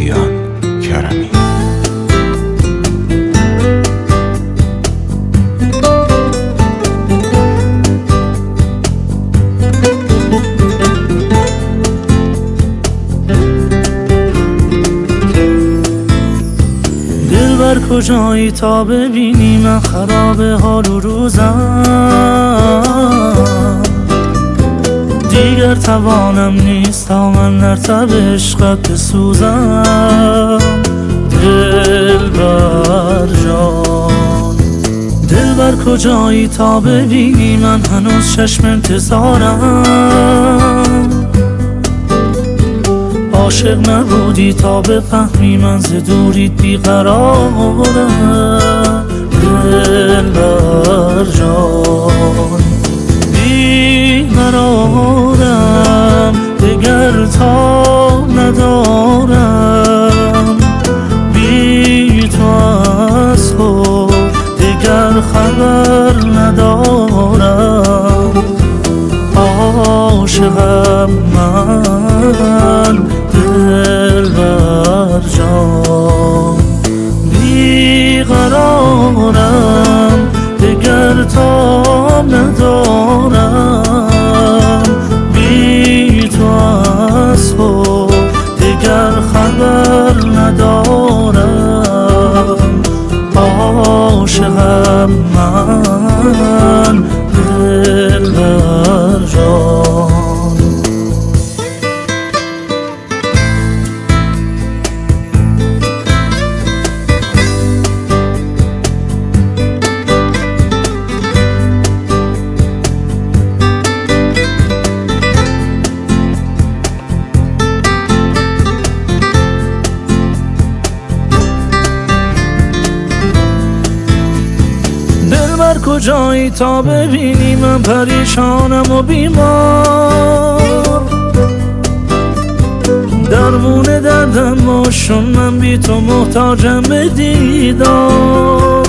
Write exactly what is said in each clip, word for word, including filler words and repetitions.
کیان کرمی. دلبر کجایی تا ببینی من خراب حال و روزم، دیگر توانم نیست تا من در تب عشقت بسوزم. دلبر جان دلبر کجایی تا ببینی من هنوز چشم انتظارم، عاشق نبودی تا بفهمی من ز دوریت بیقرارم. دلبر جان بیقرارم، دگر تا ندارم، بی تو از تو دگر خبر ندارم. عاشقم من دلبر جان، بیقرارم، دگر تاب ندارم، بی تو از تو دگر خبر ندارم. عاشقم من دلبر جان. دلبر کجایی تا ببینی من پریشانم و بیمار، درمون دردم باشون من بی تو محتاجم به دیدار.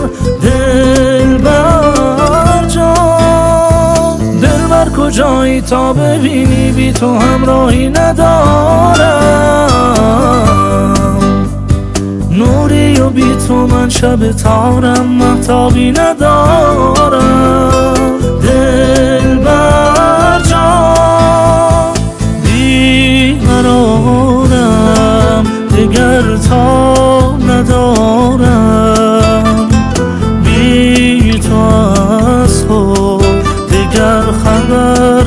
دلبر جان دلبر کجایی تا ببینی بی تو همراهی ندارم، نوری و بی تو من شب تارم مهتابی ندارم. دلبر جان بیقرارم، دگر تا ندارم، بی تو از تو دگر خبر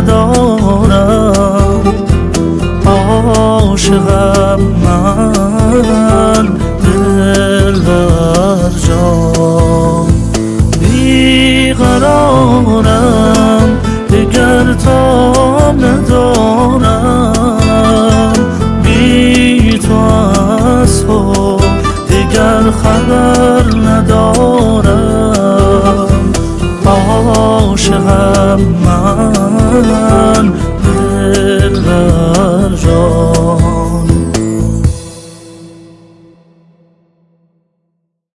ندارم. عاشقم من دلبر جان، بیقرارم، دگر تاب ندارم، بی تو از تو دگر خبر ندارم. عاشقم